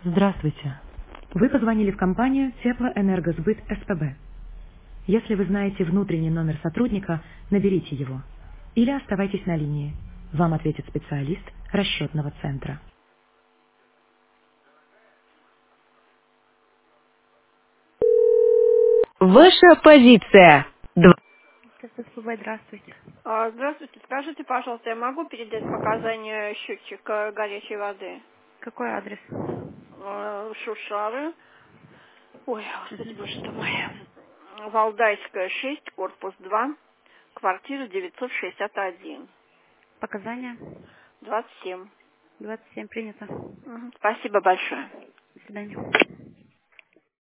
Здравствуйте. Вы позвонили в компанию Теплоэнергосбыт СПБ. Если вы знаете внутренний номер сотрудника, наберите его. Или оставайтесь на линии. Вам ответит специалист расчетного центра. Ваша позиция. СПБ, здравствуйте. Здравствуйте. Скажите, пожалуйста, я могу передать показания счетчика горячей воды? Какой адрес? Шушары. Ой, господи, боже ты мой. Валдайская, 6, корпус 2, квартира 961, Показания? 27. 27 принято. Спасибо большое. До свидания.